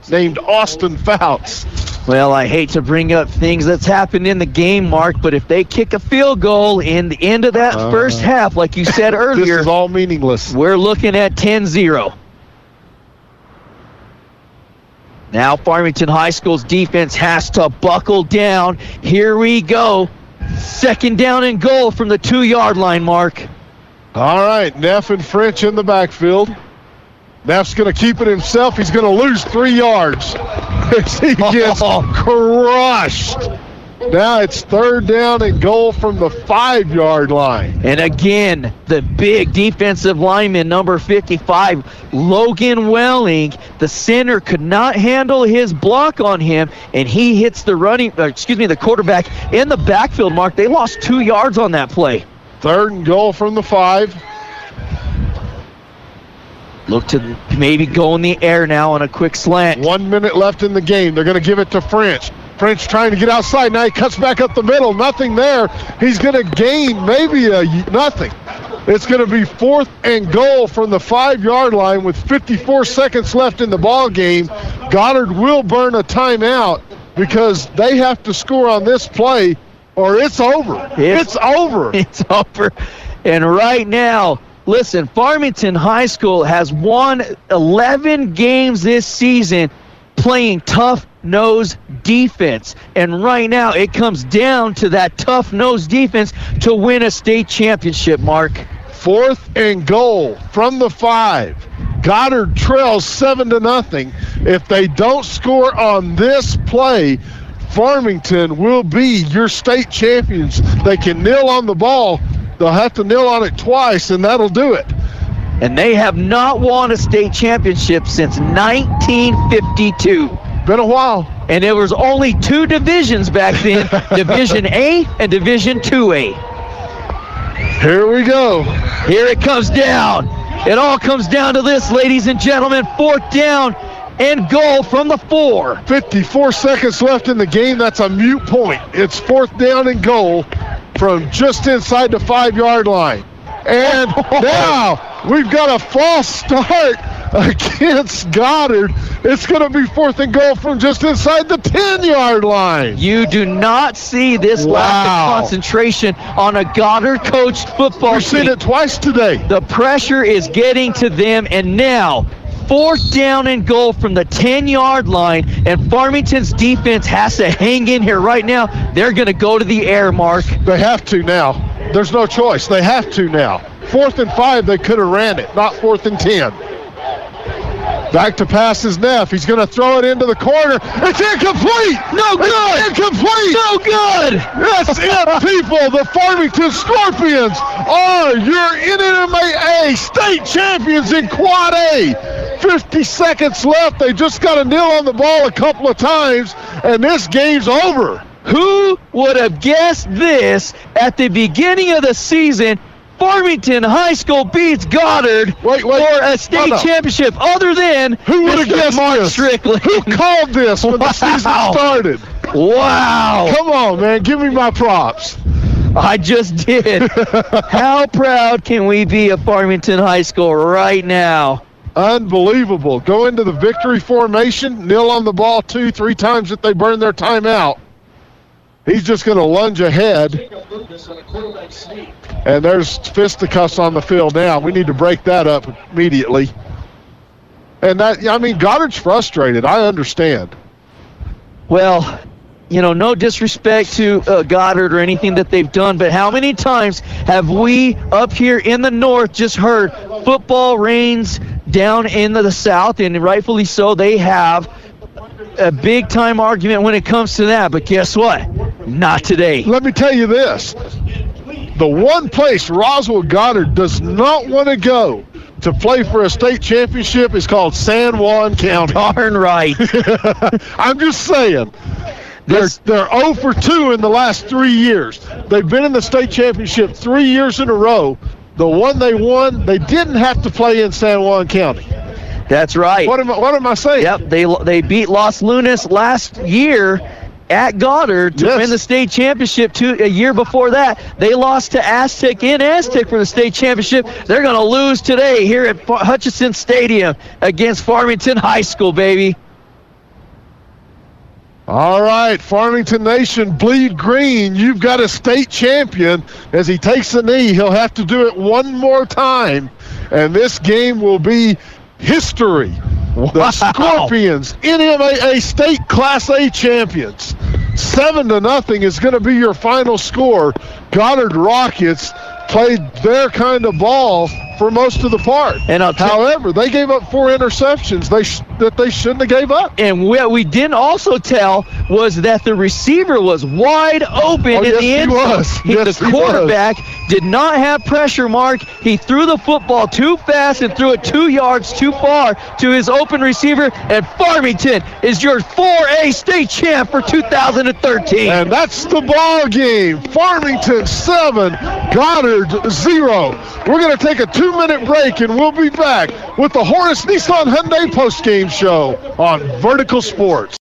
named Austin Fouts. Well, I hate to bring up things that's happened in the game, Mark, but if they kick a field goal in the end of that first half, like you said earlier, this is all meaningless. We're looking at 10-0. Now Farmington High School's defense has to buckle down. Here we go. Second down and goal from the 2-yard line, Mark. All right, Neff and French in the backfield. Neff's going to keep it himself. He's going to lose 3 yards as he gets crushed. Now it's third down and goal from the 5-yard line. And again, the big defensive lineman, number 55, Logan Welling, the center could not handle his block on him, and he hits the quarterback in the backfield, Mark. They lost 2 yards on that play. Third and goal from the 5. Look to maybe go in the air now on a quick slant. 1 minute left in the game. They're going to give it to French. French trying to get outside. Now he cuts back up the middle. Nothing there. He's going to gain maybe nothing. It's going to be fourth and goal from the 5-yard line with 54 seconds left in the ball game. Goddard will burn a timeout because they have to score on this play or it's over. It's over. It's over. And right now, listen, Farmington High School has won 11 games this season playing tough-nosed defense. And right now it comes down to that tough-nosed defense to win a state championship, Mark. Fourth and goal from the 5. Goddard trails 7-0. If they don't score on this play, Farmington will be your state champions. They can kneel on the ball. They'll have to kneel on it twice, and that'll do it. And they have not won a state championship since 1952. Been a while. And there was only 2 divisions back then, Division A and Division 2A. Here we go. Here it comes down. It all comes down to this, ladies and gentlemen. Fourth down and goal from the 4. 54 seconds left in the game. That's a moot point. It's fourth down and goal from just inside the 5-yard line. And now we've got a false start against Goddard. It's going to be fourth and goal from just inside the 10-yard line. You do not see this lack of concentration on a Goddard-coached football team. We've seen it twice today. The pressure is getting to them, and now fourth down and goal from the 10-yard line, and Farmington's defense has to hang in here right now. They're going to go to the air, Mark. They have to now. There's no choice. They have to now. 4th and 5, they could have ran it, not 4th and 10. Back to pass is Neff. He's going to throw it into the corner. It's incomplete. No good. It's incomplete. No good. That's it, people. The Farmington Scorpions are your NMAA state champions in Quad A. 50 seconds left. They just got to kneel on the ball a couple of times, and this game's over. Who would have guessed this at the beginning of the season? Farmington High School beats Goddard for a state championship other than who would have guessed Mark this? Strickland. Who called this when the season started? Wow. Come on, man. Give me my props. I just did. How proud can we be of Farmington High School right now? Unbelievable. Go into the victory formation, kneel on the ball 2-3 times if they burn their timeout. He's just going to lunge ahead. And there's fisticuffs on the field now. We need to break that up immediately. And Goddard's frustrated. I understand. Well, no disrespect to Goddard or anything that they've done, but how many times have we up here in the north just heard football reigns down in the south, and rightfully so, they have a big-time argument when it comes to that. But guess what? Not today. Let me tell you this. The one place Roswell Goddard does not want to go to play for a state championship is called San Juan County. Darn right. I'm just saying. They're 0 for 2 in the last 3 years. They've been in the state championship 3 years in a row. The one they won, they didn't have to play in San Juan County. That's right. What am I saying? Yep, they beat Los Lunas last year at Goddard to win the state championship. A year before that, they lost to Aztec in Aztec for the state championship. They're going to lose today here at Hutchinson Stadium against Farmington High School, baby. All right, Farmington Nation, bleed green. You've got a state champion. As he takes the knee, he'll have to do it one more time, and this game will be history. Wow. The Scorpions, NMAA state Class A champions. 7-0 is going to be your final score. Goddard Rockets played their kind of ball for most of the part. And however, they gave up 4 interceptions that they shouldn't have gave up. And what we didn't also tell was that the receiver was wide open in the end zone. The quarterback did not have pressure mark. He threw the football too fast and threw it 2 yards too far to his open receiver. And Farmington is your 4A state champ for 2013. And that's the ball game. Farmington 7, Goddard 0. We're going to take a 2-minute break, and we'll be back with the Horace Nissan Hyundai postgame show on Vertical Sports.